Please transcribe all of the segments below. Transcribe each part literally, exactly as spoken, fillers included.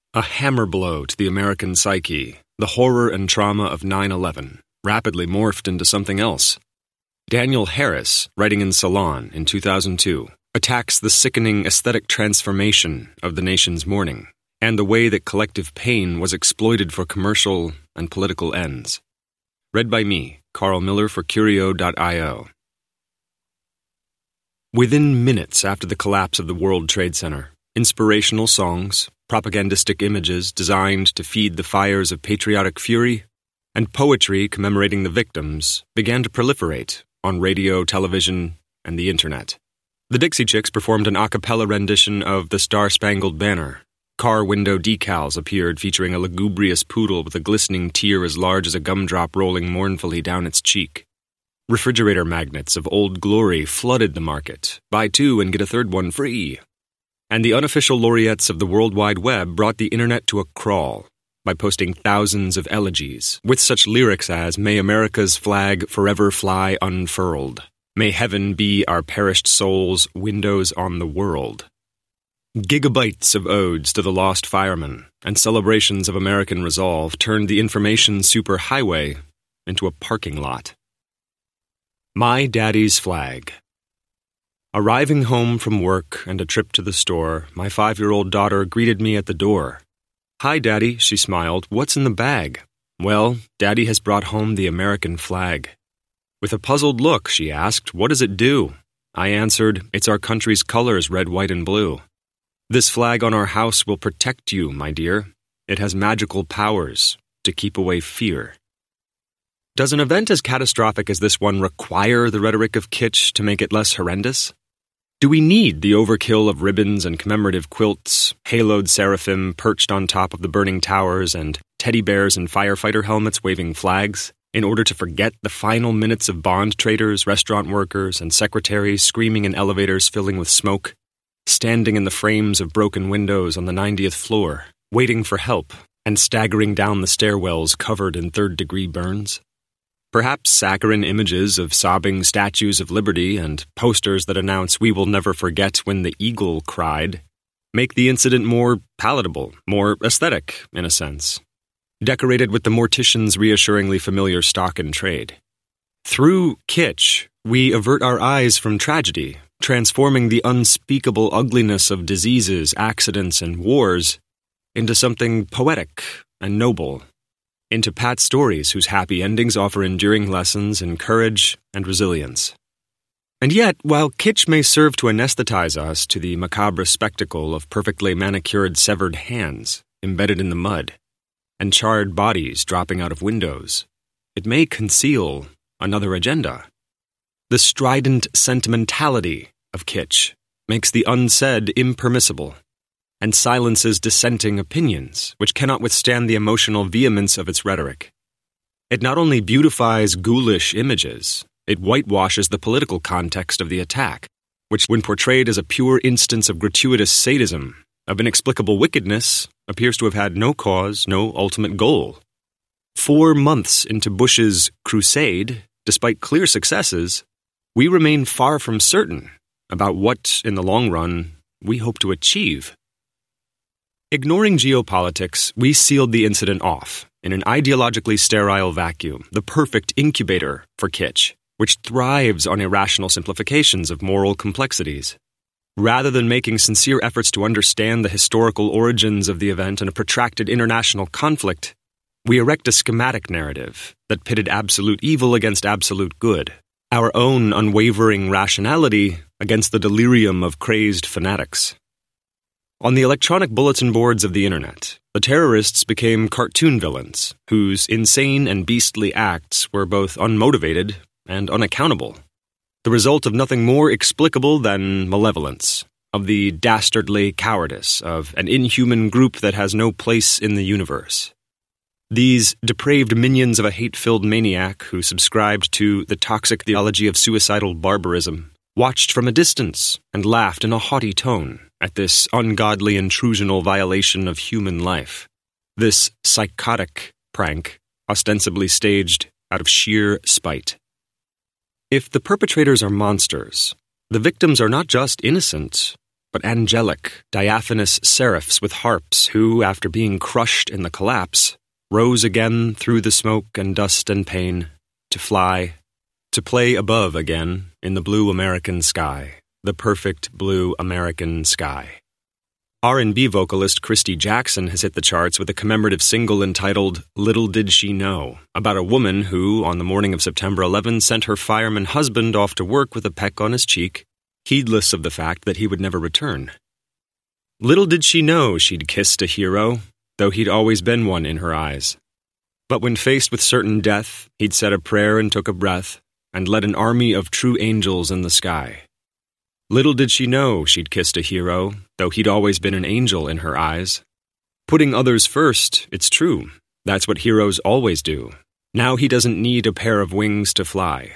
A hammer blow to the American psyche, the horror and trauma of nine eleven, rapidly morphed into something else. Daniel Harris, writing in Salon in two thousand two, attacks the sickening aesthetic transformation of the nation's mourning and the way that collective pain was exploited for commercial and political ends. Read by me, Carl Miller for Curio dot io. Within minutes after the collapse of the World Trade Center, inspirational songs, propagandistic images designed to feed the fires of patriotic fury, and poetry commemorating the victims began to proliferate on radio, television, and the internet. The Dixie Chicks performed an a cappella rendition of The Star-Spangled Banner. Car window decals appeared featuring a lugubrious poodle with a glistening tear as large as a gumdrop rolling mournfully down its cheek. Refrigerator magnets of Old Glory flooded the market. Buy two and get a third one free. And the unofficial laureates of the World Wide Web brought the internet to a crawl by posting thousands of elegies with such lyrics as, "May America's flag forever fly unfurled. May heaven be our perished souls' windows on the world." Gigabytes of odes to the lost firemen and celebrations of American resolve turned the information superhighway into a parking lot. My Daddy's Flag. Arriving home from work and a trip to the store, my five-year-old daughter greeted me at the door. "Hi, Daddy," she smiled. "What's in the bag?" "Well, Daddy has brought home the American flag." With a puzzled look, she asked, "What does it do?" I answered, "It's our country's colors, red, white, and blue. This flag on our house will protect you, my dear. It has magical powers to keep away fear." Does an event as catastrophic as this one require the rhetoric of kitsch to make it less horrendous? Do we need the overkill of ribbons and commemorative quilts, haloed seraphim perched on top of the burning towers, and teddy bears and firefighter helmets waving flags in order to forget the final minutes of bond traders, restaurant workers, and secretaries screaming in elevators filling with smoke, standing in the frames of broken windows on the ninetieth floor, waiting for help, and staggering down the stairwells covered in third-degree burns? Perhaps saccharine images of sobbing statues of liberty and posters that announce "We will never forget when the eagle cried" make the incident more palatable, more aesthetic, in a sense, decorated with the mortician's reassuringly familiar stock in trade. Through kitsch, we avert our eyes from tragedy, transforming the unspeakable ugliness of diseases, accidents, and wars into something poetic and noble, into pat stories whose happy endings offer enduring lessons in courage and resilience. And yet, while kitsch may serve to anesthetize us to the macabre spectacle of perfectly manicured severed hands embedded in the mud and charred bodies dropping out of windows, it may conceal another agenda. The strident sentimentality of kitsch makes the unsaid impermissible and silences dissenting opinions, which cannot withstand the emotional vehemence of its rhetoric. It not only beautifies ghoulish images, it whitewashes the political context of the attack, which, when portrayed as a pure instance of gratuitous sadism, of inexplicable wickedness, appears to have had no cause, no ultimate goal. Four months into Bush's crusade, despite clear successes, we remain far from certain about what, in the long run, we hope to achieve. Ignoring geopolitics, we sealed the incident off in an ideologically sterile vacuum, the perfect incubator for kitsch, which thrives on irrational simplifications of moral complexities. Rather than making sincere efforts to understand the historical origins of the event and a protracted international conflict, we erect a schematic narrative that pitted absolute evil against absolute good, our own unwavering rationality against the delirium of crazed fanatics. On the electronic bulletin boards of the internet, the terrorists became cartoon villains, whose insane and beastly acts were both unmotivated and unaccountable, the result of nothing more explicable than malevolence, of the dastardly cowardice of an inhuman group that has no place in the universe. These depraved minions of a hate-filled maniac who subscribed to the toxic theology of suicidal barbarism watched from a distance and laughed in a haughty tone at this ungodly intrusional violation of human life, this psychotic prank ostensibly staged out of sheer spite. If the perpetrators are monsters, the victims are not just innocent, but angelic, diaphanous seraphs with harps who, after being crushed in the collapse, rose again through the smoke and dust and pain, to fly, to play above again in the blue American sky, the perfect blue American sky. R and B vocalist Christy Jackson has hit the charts with a commemorative single entitled Little Did She Know, about a woman who, on the morning of September eleventh, sent her fireman husband off to work with a peck on his cheek, heedless of the fact that he would never return. Little did she know she'd kissed a hero, though he'd always been one in her eyes. But when faced with certain death, he'd said a prayer and took a breath, and led an army of true angels in the sky. Little did she know she'd kissed a hero, though he'd always been an angel in her eyes. Putting others first, it's true. That's what heroes always do. Now he doesn't need a pair of wings to fly.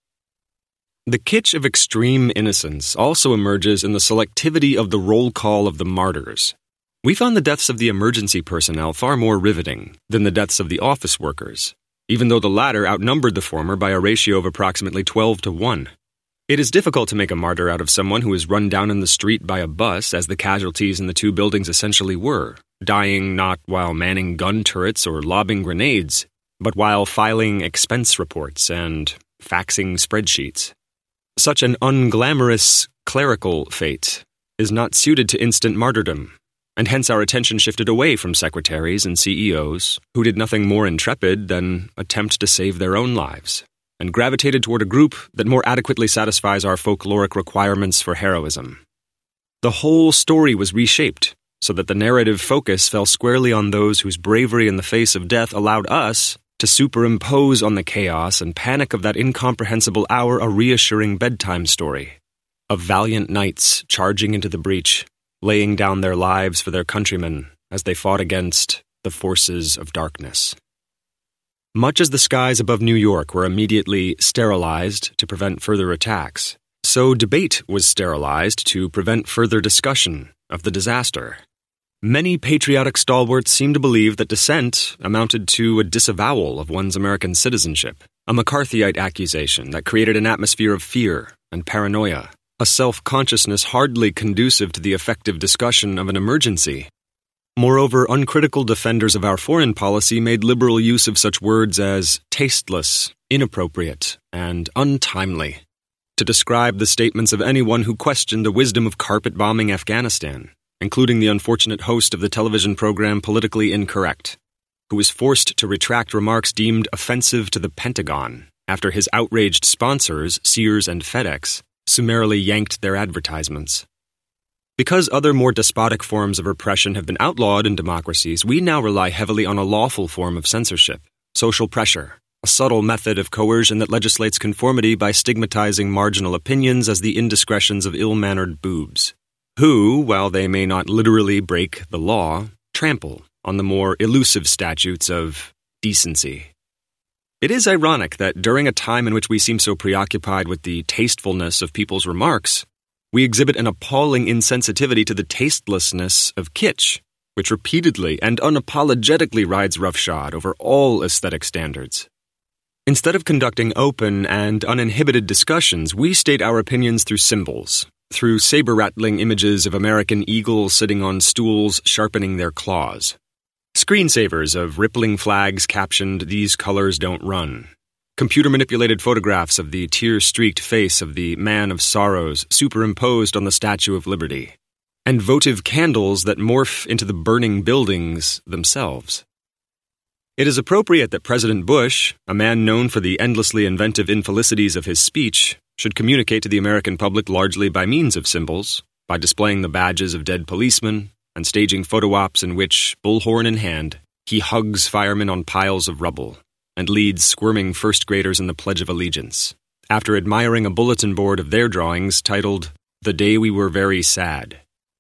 The kitsch of extreme innocence also emerges in the selectivity of the roll call of the martyrs. We found the deaths of the emergency personnel far more riveting than the deaths of the office workers, even though the latter outnumbered the former by a ratio of approximately twelve to one. It is difficult to make a martyr out of someone who is run down in the street by a bus, as the casualties in the two buildings essentially were, dying not while manning gun turrets or lobbing grenades, but while filing expense reports and faxing spreadsheets. Such an unglamorous, clerical fate is not suited to instant martyrdom, and hence our attention shifted away from secretaries and C E Os who did nothing more intrepid than attempt to save their own lives, and gravitated toward a group that more adequately satisfies our folkloric requirements for heroism. The whole story was reshaped so that the narrative focus fell squarely on those whose bravery in the face of death allowed us to superimpose on the chaos and panic of that incomprehensible hour a reassuring bedtime story of valiant knights charging into the breach, laying down their lives for their countrymen as they fought against the forces of darkness. Much as the skies above New York were immediately sterilized to prevent further attacks, so debate was sterilized to prevent further discussion of the disaster. Many patriotic stalwarts seem to believe that dissent amounted to a disavowal of one's American citizenship, a McCarthyite accusation that created an atmosphere of fear and paranoia, a self-consciousness hardly conducive to the effective discussion of an emergency. Moreover, uncritical defenders of our foreign policy made liberal use of such words as tasteless, inappropriate, and untimely to describe the statements of anyone who questioned the wisdom of carpet-bombing Afghanistan, including the unfortunate host of the television program Politically Incorrect, who was forced to retract remarks deemed offensive to the Pentagon after his outraged sponsors, Sears and FedEx, summarily yanked their advertisements. Because other more despotic forms of repression have been outlawed in democracies, we now rely heavily on a lawful form of censorship, social pressure, a subtle method of coercion that legislates conformity by stigmatizing marginal opinions as the indiscretions of ill-mannered boobs, who, while they may not literally break the law, trample on the more elusive statutes of decency. It is ironic that during a time in which we seem so preoccupied with the tastefulness of people's remarks, we exhibit an appalling insensitivity to the tastelessness of kitsch, which repeatedly and unapologetically rides roughshod over all aesthetic standards. Instead of conducting open and uninhibited discussions, we state our opinions through symbols, through saber-rattling images of American eagles sitting on stools sharpening their claws. Screensavers of rippling flags captioned, "These colors don't run." Computer-manipulated photographs of the tear-streaked face of the Man of Sorrows superimposed on the Statue of Liberty, and votive candles that morph into the burning buildings themselves. It is appropriate that President Bush, a man known for the endlessly inventive infelicities of his speech, should communicate to the American public largely by means of symbols, by displaying the badges of dead policemen, and staging photo ops in which, bullhorn in hand, he hugs firemen on piles of rubble, and leads squirming first graders in the Pledge of Allegiance, after admiring a bulletin board of their drawings titled, "The Day We Were Very Sad."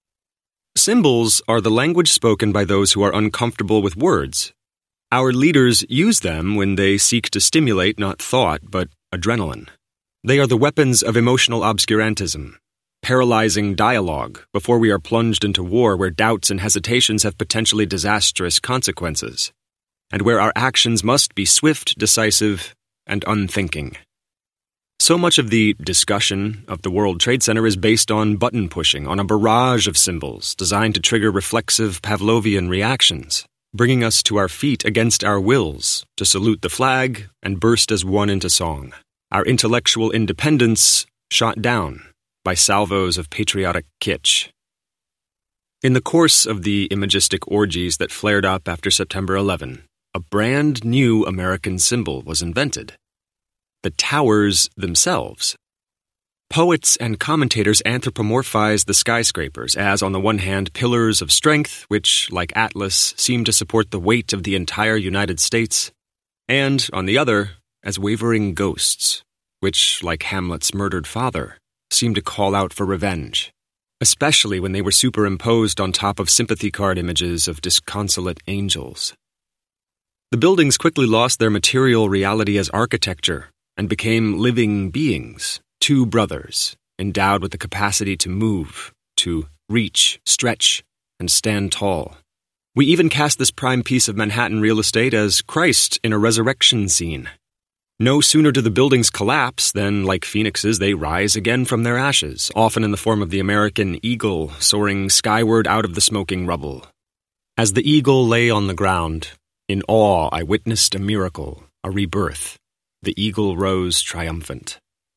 Symbols are the language spoken by those who are uncomfortable with words. Our leaders use them when they seek to stimulate not thought, but adrenaline. They are the weapons of emotional obscurantism, paralyzing dialogue before we are plunged into war where doubts and hesitations have potentially disastrous consequences, and where our actions must be swift, decisive, and unthinking. So much of the discussion of the World Trade Center is based on button pushing, on a barrage of symbols designed to trigger reflexive Pavlovian reactions, bringing us to our feet against our wills to salute the flag and burst as one into song. Our intellectual independence shot down by salvos of patriotic kitsch. In the course of the imagistic orgies that flared up after September eleventh, a brand new American symbol was invented: the towers themselves. Poets and commentators anthropomorphize the skyscrapers as, on the one hand, pillars of strength, which, like Atlas, seem to support the weight of the entire United States, and, on the other, as wavering ghosts, which, like Hamlet's murdered father, seem to call out for revenge, especially when they were superimposed on top of sympathy card images of disconsolate angels. The buildings quickly lost their material reality as architecture and became living beings, two brothers, endowed with the capacity to move, to reach, stretch, and stand tall. We even cast this prime piece of Manhattan real estate as Christ in a resurrection scene. No sooner do the buildings collapse than, like phoenixes, they rise again from their ashes, often in the form of the American eagle soaring skyward out of the smoking rubble. As the eagle lay on the ground, in awe I witnessed a miracle, a rebirth. The eagle rose triumphant.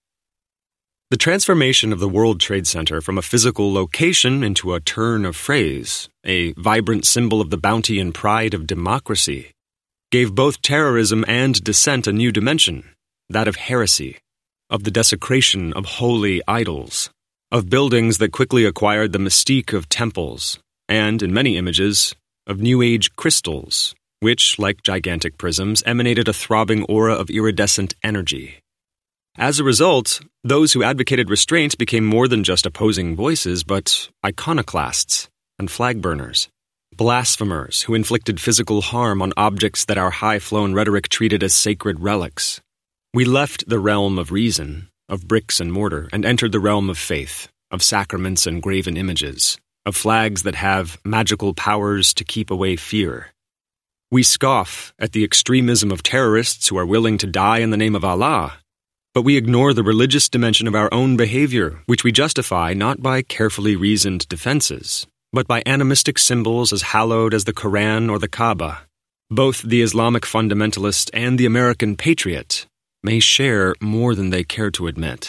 The transformation of the World Trade Center from a physical location into a turn of phrase, a vibrant symbol of the bounty and pride of democracy, gave both terrorism and dissent a new dimension, that of heresy, of the desecration of holy idols, of buildings that quickly acquired the mystique of temples, and, in many images, of New Age crystals, which, like gigantic prisms, emanated a throbbing aura of iridescent energy. As a result, those who advocated restraint became more than just opposing voices, but iconoclasts and flag burners, blasphemers who inflicted physical harm on objects that our high-flown rhetoric treated as sacred relics. We left the realm of reason, of bricks and mortar, and entered the realm of faith, of sacraments and graven images, of flags that have magical powers to keep away fear. We scoff at the extremism of terrorists who are willing to die in the name of Allah, but we ignore the religious dimension of our own behavior, which we justify not by carefully reasoned defenses, but by animistic symbols as hallowed as the Quran or the Kaaba. Both the Islamic fundamentalist and the American patriot may share more than they care to admit.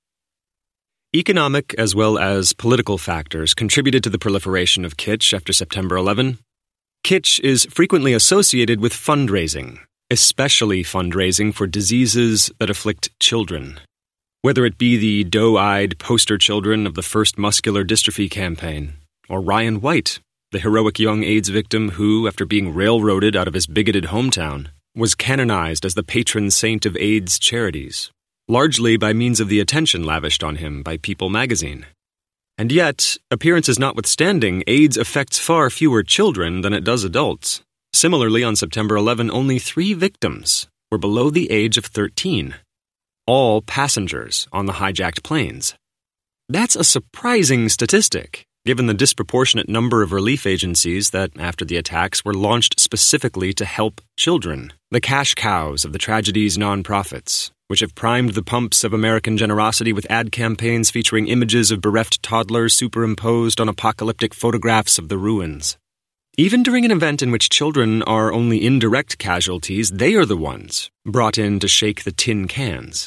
Economic as well as political factors contributed to the proliferation of kitsch after September eleventh. Kitsch is frequently associated with fundraising, especially fundraising for diseases that afflict children. Whether it be the doe-eyed poster children of the first muscular dystrophy campaign, or Ryan White, the heroic young AIDS victim who, after being railroaded out of his bigoted hometown, was canonized as the patron saint of AIDS charities, largely by means of the attention lavished on him by People magazine. And yet, appearances notwithstanding, AIDS affects far fewer children than it does adults. Similarly, on September eleventh, only three victims were below the age of thirteen, all passengers on the hijacked planes. That's a surprising statistic, given the disproportionate number of relief agencies that, after the attacks, were launched specifically to help children, the cash cows of the tragedy's nonprofits, which have primed the pumps of American generosity with ad campaigns featuring images of bereft toddlers superimposed on apocalyptic photographs of the ruins. Even during an event in which children are only indirect casualties, they are the ones brought in to shake the tin cans.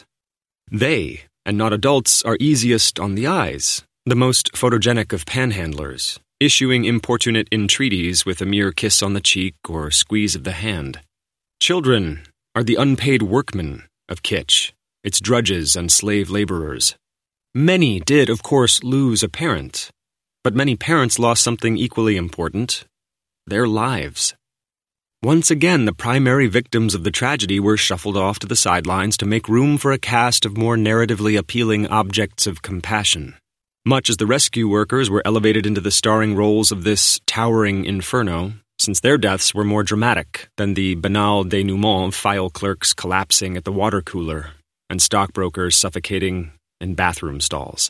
They, and not adults, are easiest on the eyes, the most photogenic of panhandlers, issuing importunate entreaties with a mere kiss on the cheek or squeeze of the hand. Children are the unpaid workmen of kitsch, its drudges and slave laborers. Many did, of course, lose a parent, but many parents lost something equally important: their lives. Once again, the primary victims of the tragedy were shuffled off to the sidelines to make room for a cast of more narratively appealing objects of compassion, much as the rescue workers were elevated into the starring roles of this towering inferno, since their deaths were more dramatic than the banal denouement of file clerks collapsing at the water cooler and stockbrokers suffocating in bathroom stalls.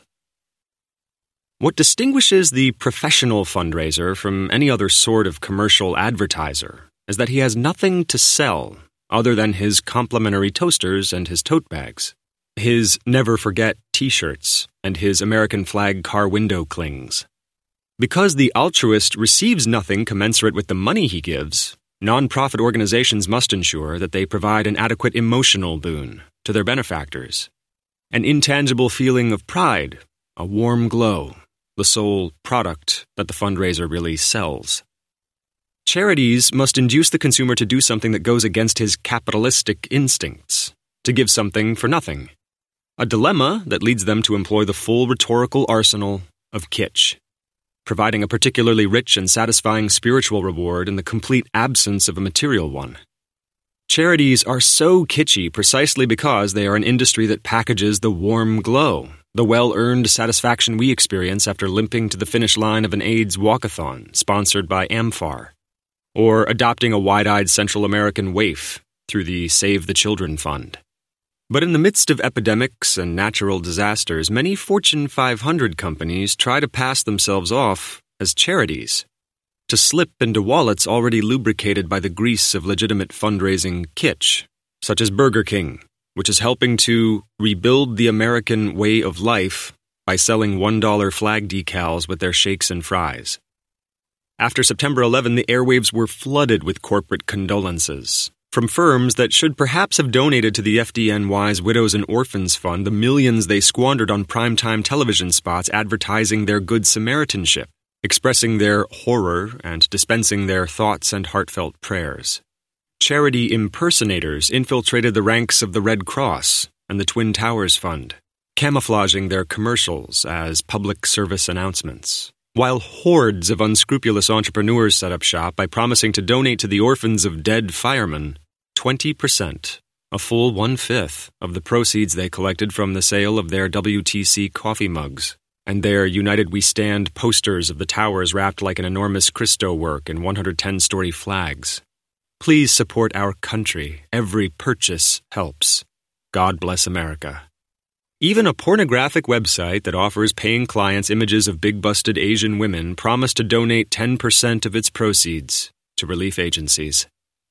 What distinguishes the professional fundraiser from any other sort of commercial advertiser is that he has nothing to sell other than his complimentary toasters and his tote bags. his Never Forget t-shirts, and his American flag car window clings. Because the altruist receives nothing commensurate with the money he gives, nonprofit organizations must ensure that they provide an adequate emotional boon to their benefactors. An intangible feeling of pride, a warm glow, the sole product that the fundraiser really sells. Charities must induce the consumer to do something that goes against his capitalistic instincts, to give something for nothing. A dilemma that leads them to employ the full rhetorical arsenal of kitsch, providing a particularly rich and satisfying spiritual reward in the complete absence of a material one. Charities are so kitschy precisely because they are an industry that packages the warm glow, the well-earned satisfaction we experience after limping to the finish line of an AIDS walkathon sponsored by AmFAR, or adopting a wide-eyed Central American waif through the Save the Children Fund. But in the midst of epidemics and natural disasters, many Fortune five hundred companies try to pass themselves off as charities, to slip into wallets already lubricated by the grease of legitimate fundraising kitsch, such as Burger King, which is helping to rebuild the American way of life by selling one dollar flag decals with their shakes and fries. After September eleventh, the airwaves were flooded with corporate condolences from firms that should perhaps have donated to the F D N Y's Widows and Orphans Fund the millions they squandered on primetime television spots advertising their Good Samaritanship, expressing their horror and dispensing their thoughts and heartfelt prayers. Charity impersonators infiltrated the ranks of the Red Cross and the Twin Towers Fund, camouflaging their commercials as public service announcements, while hordes of unscrupulous entrepreneurs set up shop by promising to donate to the orphans of dead firemen twenty percent, a full one-fifth of the proceeds they collected from the sale of their W T C coffee mugs and their United We Stand posters of the towers wrapped like an enormous Christo work in one hundred ten story flags. Please support our country. Every purchase helps. God bless America. Even a pornographic website that offers paying clients images of big-busted Asian women promised to donate ten percent of its proceeds to relief agencies.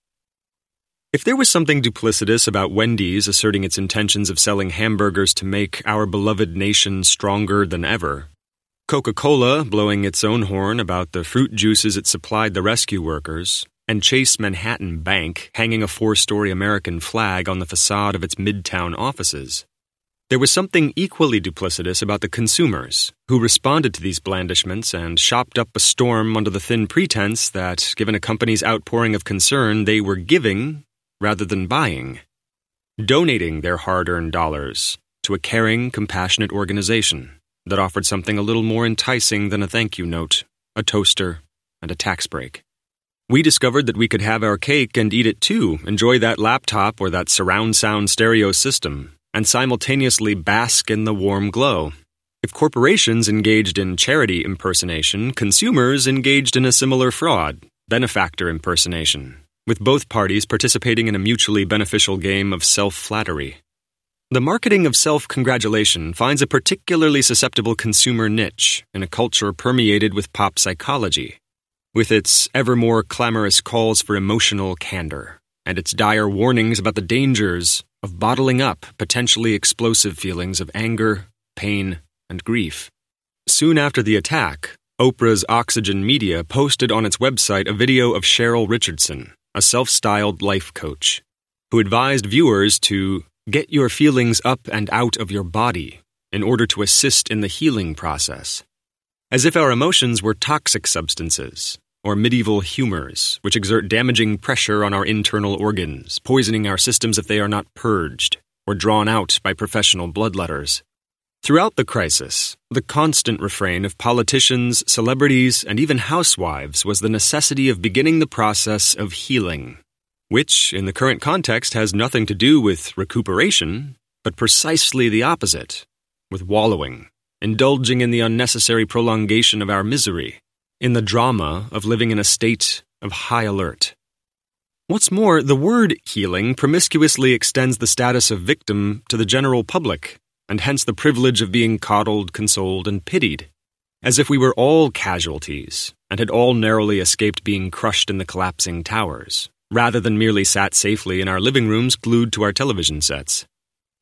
If there was something duplicitous about Wendy's asserting its intentions of selling hamburgers to make our beloved nation stronger than ever, Coca-Cola blowing its own horn about the fruit juices it supplied the rescue workers, and Chase Manhattan Bank hanging a four-story American flag on the facade of its Midtown offices, there was something equally duplicitous about the consumers, who responded to these blandishments and shopped up a storm under the thin pretense that, given a company's outpouring of concern, they were giving rather than buying, donating their hard-earned dollars to a caring, compassionate organization that offered something a little more enticing than a thank you note, a toaster, and a tax break. We discovered that we could have our cake and eat it too, enjoy that laptop or that surround sound stereo system, and simultaneously bask in the warm glow. If corporations engaged in charity impersonation, consumers engaged in a similar fraud, benefactor impersonation, with both parties participating in a mutually beneficial game of self-flattery. The marketing of self-congratulation finds a particularly susceptible consumer niche in a culture permeated with pop psychology, with its ever more clamorous calls for emotional candor, and its dire warnings about the dangers of bottling up potentially explosive feelings of anger, pain, and grief. Soon after the attack, Oprah's Oxygen Media posted on its website a video of Cheryl Richardson, a self-styled life coach, who advised viewers to get your feelings up and out of your body in order to assist in the healing process, as if our emotions were toxic substances or medieval humors which exert damaging pressure on our internal organs, poisoning our systems if they are not purged or drawn out by professional bloodletters. Throughout the crisis, the constant refrain of politicians, celebrities, and even housewives was the necessity of beginning the process of healing, which, in the current context, has nothing to do with recuperation, but precisely the opposite, with wallowing, indulging in the unnecessary prolongation of our misery, in the drama of living in a state of high alert. What's more, the word healing promiscuously extends the status of victim to the general public, and hence the privilege of being coddled, consoled, and pitied, as if we were all casualties and had all narrowly escaped being crushed in the collapsing towers, rather than merely sat safely in our living rooms glued to our television sets.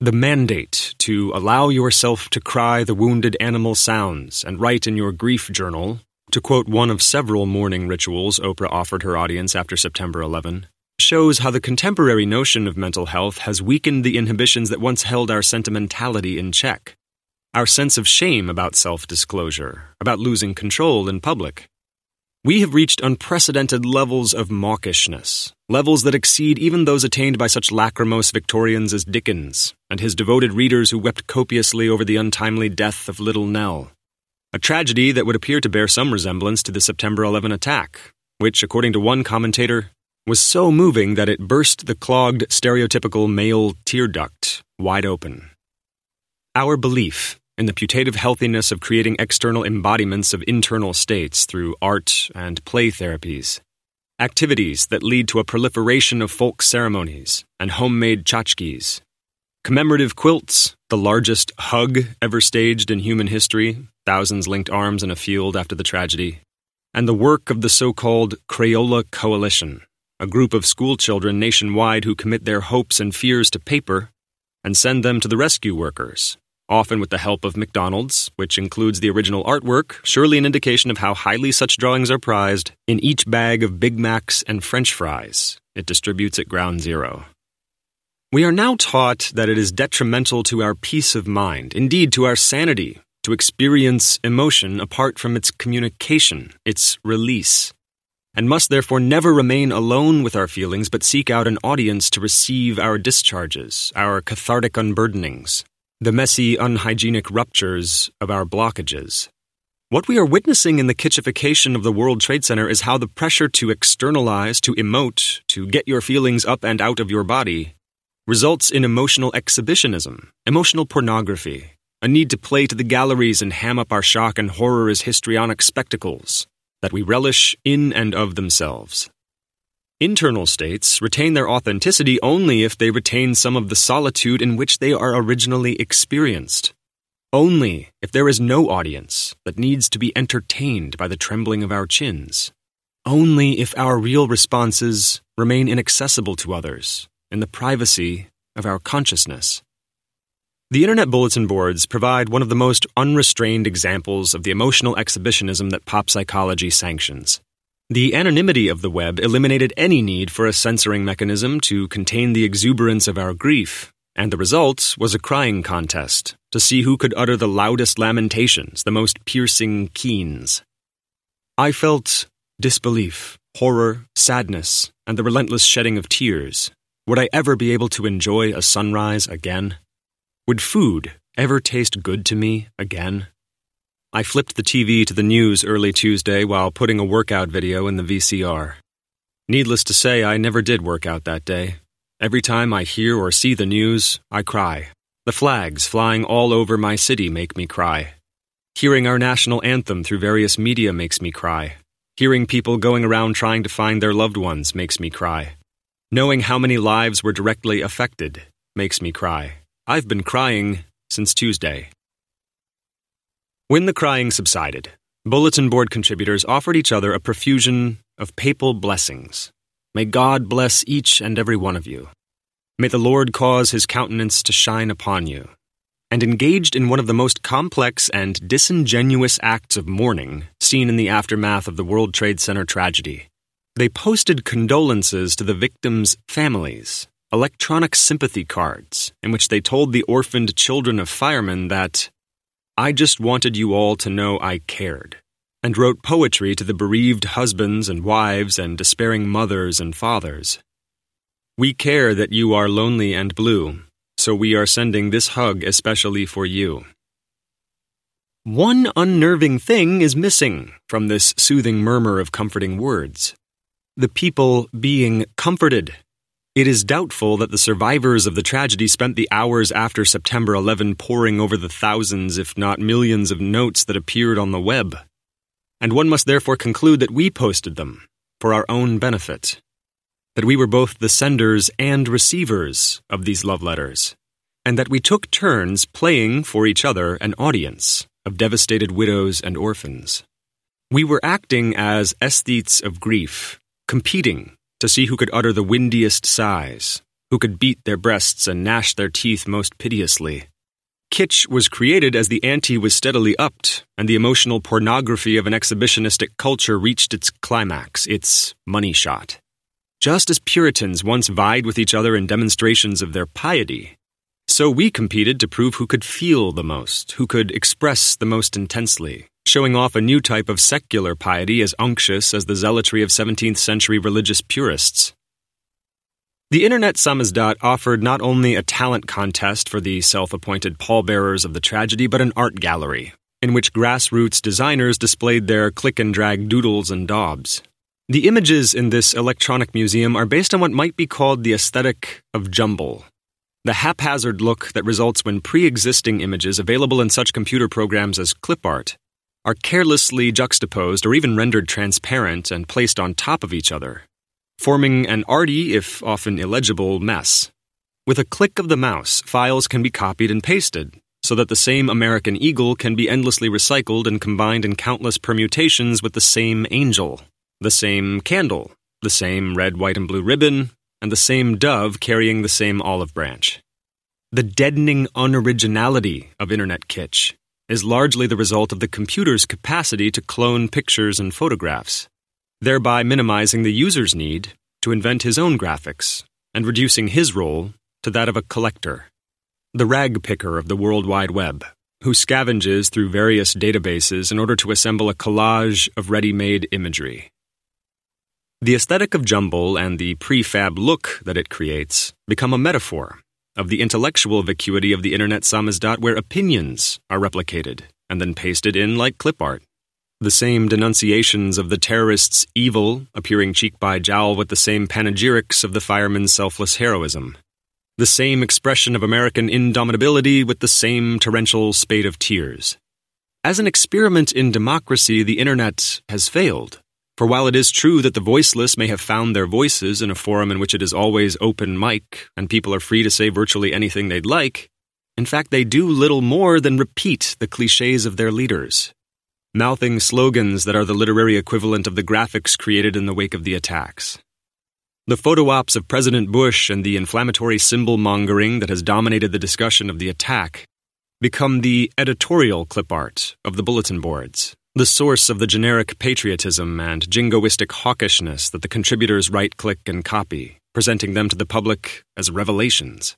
The mandate to allow yourself to cry the wounded animal sounds and write in your grief journal, to quote one of several mourning rituals Oprah offered her audience after September eleventh, shows how the contemporary notion of mental health has weakened the inhibitions that once held our sentimentality in check. Our sense of shame about self-disclosure, about losing control in public. We have reached unprecedented levels of mawkishness, levels that exceed even those attained by such lachrymose Victorians as Dickens and his devoted readers who wept copiously over the untimely death of Little Nell, a tragedy that would appear to bear some resemblance to the September eleventh attack, which, according to one commentator, was so moving that it burst the clogged, stereotypical male tear duct wide open. Our belief in the putative healthiness of creating external embodiments of internal states through art and play therapies, activities that lead to a proliferation of folk ceremonies and homemade tchotchkes, commemorative quilts, the largest hug ever staged in human history, thousands linked arms in a field after the tragedy, and the work of the so-called Crayola Coalition, a group of schoolchildren nationwide who commit their hopes and fears to paper and send them to the rescue workers, often with the help of McDonald's, which includes the original artwork, surely an indication of how highly such drawings are prized, in each bag of Big Macs and French fries it distributes at Ground Zero. We are now taught that it is detrimental to our peace of mind, indeed to our sanity, to experience emotion apart from its communication, its release, and must therefore never remain alone with our feelings but seek out an audience to receive our discharges, our cathartic unburdenings, the messy, unhygienic ruptures of our blockages. What we are witnessing in the kitchification of the World Trade Center is how the pressure to externalize, to emote, to get your feelings up and out of your body, results in emotional exhibitionism, emotional pornography, a need to play to the galleries and ham up our shock and horror as histrionic spectacles that we relish in and of themselves. Internal states retain their authenticity only if they retain some of the solitude in which they are originally experienced. Only if there is no audience that needs to be entertained by the trembling of our chins. Only if our real responses remain inaccessible to others in the privacy of our consciousness. The Internet bulletin boards provide one of the most unrestrained examples of the emotional exhibitionism that pop psychology sanctions. The anonymity of the web eliminated any need for a censoring mechanism to contain the exuberance of our grief, and the result was a crying contest to see who could utter the loudest lamentations, the most piercing keens. I felt disbelief, horror, sadness, and the relentless shedding of tears. Would I ever be able to enjoy a sunrise again? Would food ever taste good to me again? I flipped the T V to the news early Tuesday while putting a workout video in the V C R. Needless to say, I never did work out that day. Every time I hear or see the news, I cry. The flags flying all over my city make me cry. Hearing our national anthem through various media makes me cry. Hearing people going around trying to find their loved ones makes me cry. Knowing how many lives were directly affected makes me cry. I've been crying since Tuesday. When the crying subsided, bulletin board contributors offered each other a profusion of papal blessings. May God bless each and every one of you. May the Lord cause his countenance to shine upon you. And engaged in one of the most complex and disingenuous acts of mourning seen in the aftermath of the World Trade Center tragedy. They posted condolences to the victims' families, electronic sympathy cards, in which they told the orphaned children of firemen that, "I just wanted you all to know I cared," and wrote poetry to the bereaved husbands and wives and despairing mothers and fathers. "We care that you are lonely and blue, so we are sending this hug especially for you." One unnerving thing is missing from this soothing murmur of comforting words. The people being comforted. It is doubtful that the survivors of the tragedy spent the hours after September eleventh poring over the thousands, if not millions, of notes that appeared on the web. And one must therefore conclude that we posted them for our own benefit. That we were both the senders and receivers of these love letters, and that we took turns playing for each other an audience of devastated widows and orphans. We were acting as aesthetes of grief, competing to see who could utter the windiest sighs, who could beat their breasts and gnash their teeth most piteously. Kitsch was created as the ante was steadily upped, and the emotional pornography of an exhibitionistic culture reached its climax, its money shot. Just as Puritans once vied with each other in demonstrations of their piety, so we competed to prove who could feel the most, who could express the most intensely, showing off a new type of secular piety as unctuous as the zealotry of seventeenth century religious purists. The Internet Samizdat offered not only a talent contest for the self-appointed pallbearers of the tragedy, but an art gallery, in which grassroots designers displayed their click-and-drag doodles and daubs. The images in this electronic museum are based on what might be called the aesthetic of jumble, the haphazard look that results when pre-existing images available in such computer programs as clipart are carelessly juxtaposed or even rendered transparent and placed on top of each other, forming an arty, if often illegible, mess. With a click of the mouse, files can be copied and pasted, so that the same American eagle can be endlessly recycled and combined in countless permutations with the same angel, the same candle, the same red, white, and blue ribbon, and the same dove carrying the same olive branch. The deadening unoriginality of Internet kitsch is largely the result of the computer's capacity to clone pictures and photographs, thereby minimizing the user's need to invent his own graphics and reducing his role to that of a collector, the rag picker of the World Wide Web, who scavenges through various databases in order to assemble a collage of ready-made imagery. The aesthetic of jumble and the prefab look that it creates become a metaphor of the intellectual vacuity of the Internet Samizdat, where opinions are replicated and then pasted in like clip art. The same denunciations of the terrorist's evil appearing cheek by jowl with the same panegyrics of the fireman's selfless heroism. The same expression of American indomitability with the same torrential spate of tears. As an experiment in democracy, the Internet has failed. For while it is true that the voiceless may have found their voices in a forum in which it is always open mic and people are free to say virtually anything they'd like, in fact they do little more than repeat the clichés of their leaders, mouthing slogans that are the literary equivalent of the graphics created in the wake of the attacks. The photo ops of President Bush and the inflammatory symbol-mongering that has dominated the discussion of the attack become the editorial clip art of the bulletin boards, the source of the generic patriotism and jingoistic hawkishness that the contributors right-click and copy, presenting them to the public as revelations.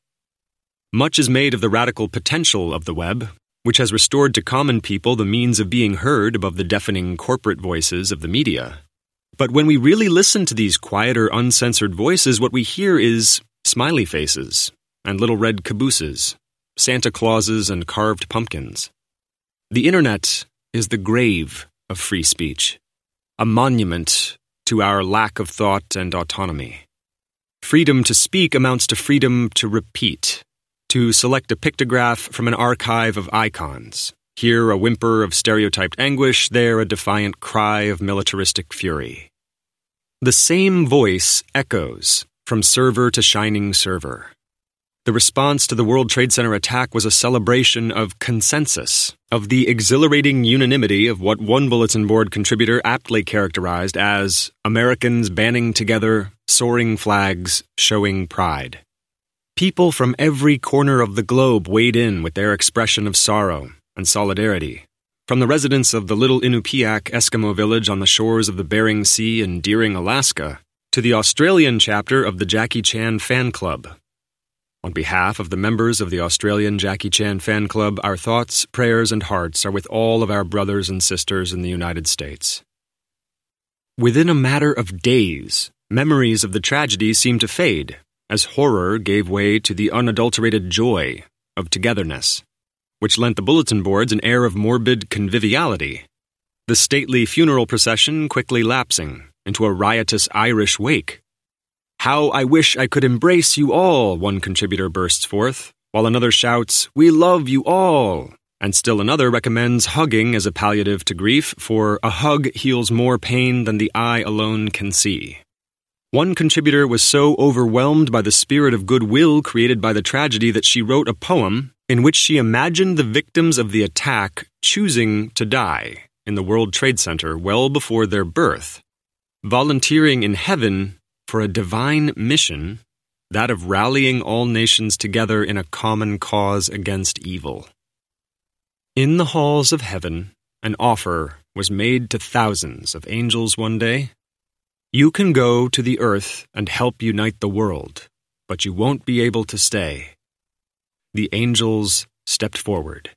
Much is made of the radical potential of the web, which has restored to common people the means of being heard above the deafening corporate voices of the media. But when we really listen to these quieter, uncensored voices, what we hear is smiley faces and little red cabooses, Santa Clauses and carved pumpkins. The Internet is the grave of free speech, a monument to our lack of thought and autonomy. Freedom to speak amounts to freedom to repeat, to select a pictograph from an archive of icons, here a whimper of stereotyped anguish, there a defiant cry of militaristic fury. The same voice echoes from server to shining server. The response to the World Trade Center attack was a celebration of consensus, of the exhilarating unanimity of what one bulletin board contributor aptly characterized as Americans banding together, soaring flags, showing pride. People from every corner of the globe weighed in with their expression of sorrow and solidarity, from the residents of the Little Inupiaq Eskimo village on the shores of the Bering Sea in Deering, Alaska, to the Australian chapter of the Jackie Chan Fan Club. On behalf of the members of the Australian Jackie Chan Fan Club, our thoughts, prayers, and hearts are with all of our brothers and sisters in the United States. Within a matter of days, memories of the tragedy seemed to fade, as horror gave way to the unadulterated joy of togetherness, which lent the bulletin boards an air of morbid conviviality, the stately funeral procession quickly lapsing into a riotous Irish wake. "How I wish I could embrace you all," one contributor bursts forth, while another shouts, "We love you all," and still another recommends hugging as a palliative to grief, for a hug heals more pain than the eye alone can see. One contributor was so overwhelmed by the spirit of goodwill created by the tragedy that she wrote a poem in which she imagined the victims of the attack choosing to die in the World Trade Center well before their birth, volunteering in heaven for a divine mission that of rallying all nations together in a common cause against evil. In the halls of heaven, an offer was made to thousands of angels one day. You can go to the earth and help unite the world, but you won't be able to stay. The angels stepped forward.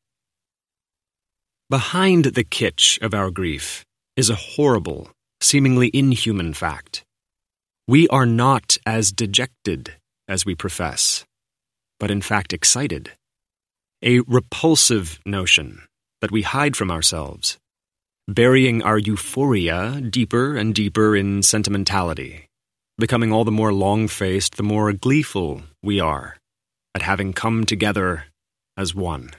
Behind the kitsch of our grief is a horrible, seemingly inhuman fact. We are not as dejected as we profess, but in fact excited. A repulsive notion that we hide from ourselves, burying our euphoria deeper and deeper in sentimentality, becoming all the more long-faced the more gleeful we are at having come together as one.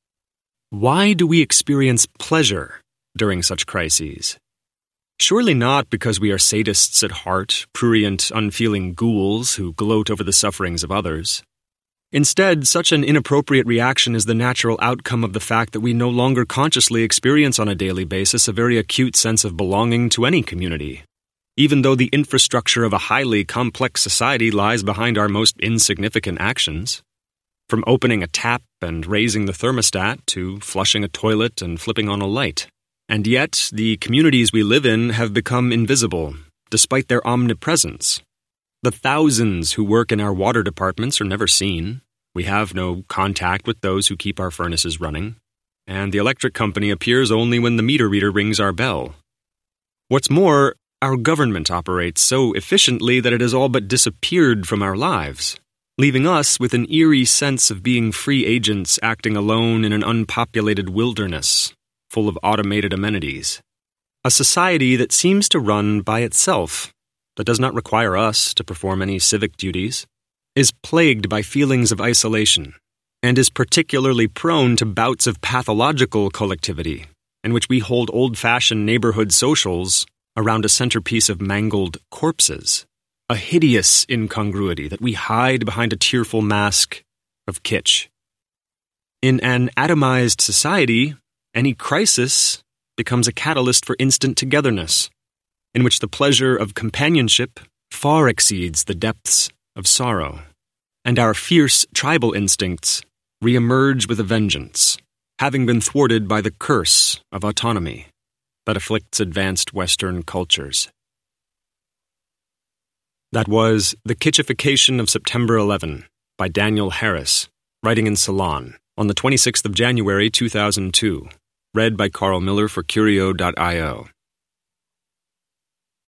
Why do we experience pleasure during such crises? Surely not because we are sadists at heart, prurient, unfeeling ghouls who gloat over the sufferings of others. Instead, such an inappropriate reaction is the natural outcome of the fact that we no longer consciously experience on a daily basis a very acute sense of belonging to any community, even though the infrastructure of a highly complex society lies behind our most insignificant actions. From opening a tap and raising the thermostat to flushing a toilet and flipping on a light. And yet, the communities we live in have become invisible, despite their omnipresence. The thousands who work in our water departments are never seen. We have no contact with those who keep our furnaces running. And the electric company appears only when the meter reader rings our bell. What's more, our government operates so efficiently that it has all but disappeared from our lives, leaving us with an eerie sense of being free agents acting alone in an unpopulated wilderness, full of automated amenities. A society that seems to run by itself, that does not require us to perform any civic duties, is plagued by feelings of isolation, and is particularly prone to bouts of pathological collectivity, in which we hold old-fashioned neighborhood socials around a centerpiece of mangled corpses, a hideous incongruity that we hide behind a tearful mask of kitsch. In an atomized society, any crisis becomes a catalyst for instant togetherness, in which the pleasure of companionship far exceeds the depths of sorrow, and our fierce tribal instincts re-emerge with a vengeance, having been thwarted by the curse of autonomy that afflicts advanced Western cultures. That was The Kitchification of September eleventh by Daniel Harris, writing in Ceylon, on the twenty-sixth of January two thousand two, read by Carl Miller for Curio dot i o.